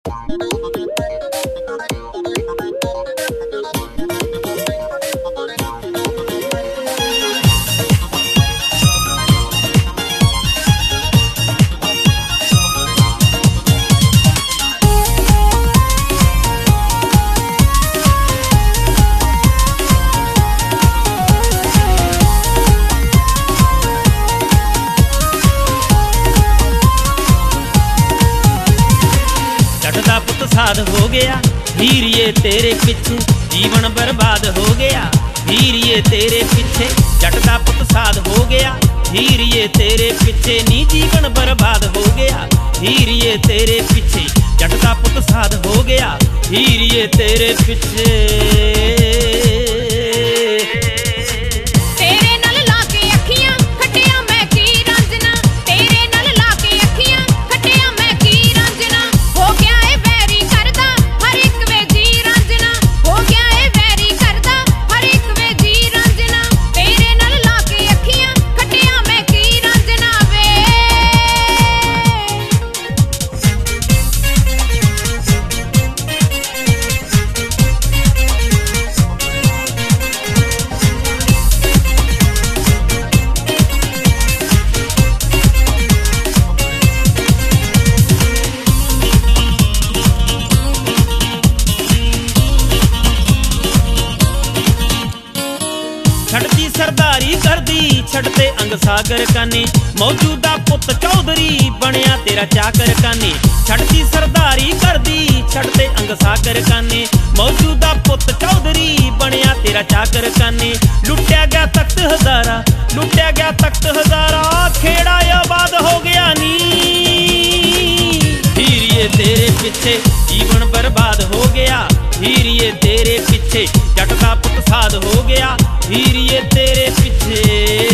साध हो गया हीरिए तेरे पीछे जीवन बर्बाद हो गया। हीरिए तेरे पीछे जट दा पुत साध हो गया। हीरिए तेरे पीछे नी जीवन बर्बाद हो गया। हीरिए तेरे पीछे जट दा पुत साध हो गया। हीरिए तेरे पीछे छड़ती सरदारी करदी छड़ते अंग सागर काने। मौजूदा पुत चौधरी बनया तेरा चाकर काने। छड़ती सरदारी करदी छड़ते अंग सागर काने। मौजूदा पुत चौधरी बनया तेरा चाकर काने। लुट्या गया तख्त हजारा, लुट्या गया तख्त हजारा, खेड़ा आबाद हो गया नी। हीरिए तेरे पीछे जीवन बर्बाद हो गया। हीरिए तेरे पीछे जट दा पुत साध हो गया। हीरिए तेरे पीछे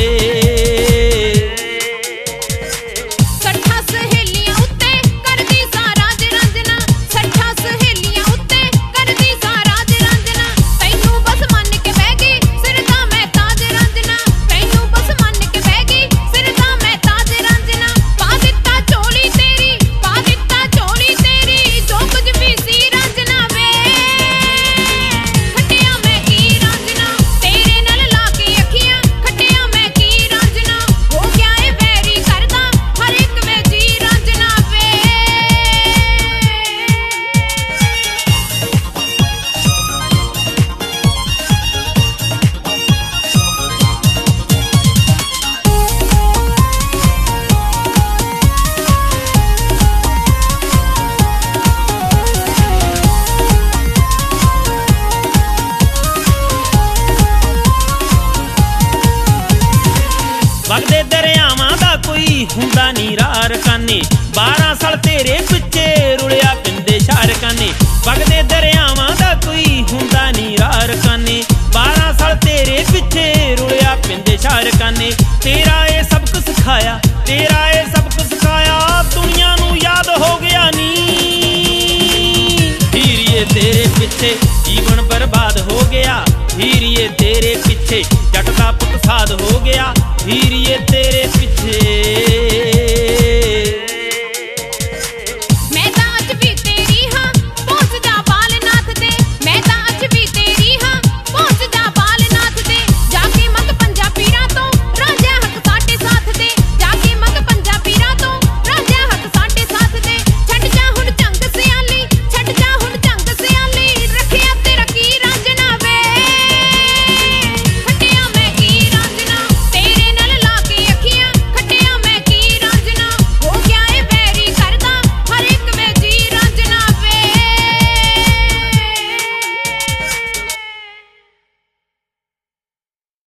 वगदे दरियावां दा कोई हुंदा नी रार काने। 12 साल तेरे पिछे रुलिया पिंदे शार काने। वगदे दरियावां दा कोई हुंदा नी रार काने। 12 साल तेरे पिछे रुलिया पिंदे शार काने। तेरा ये सबक सिखाया, तेरा ये सबक सिखाया, दुनिया नू याद हो गया नी। हीरिए तेरे पीछे जीवन बर्बाद हो गया। हीरिए तेरे पीछे जट दा पुत साध हो गया। हीरिए तेरे पीछे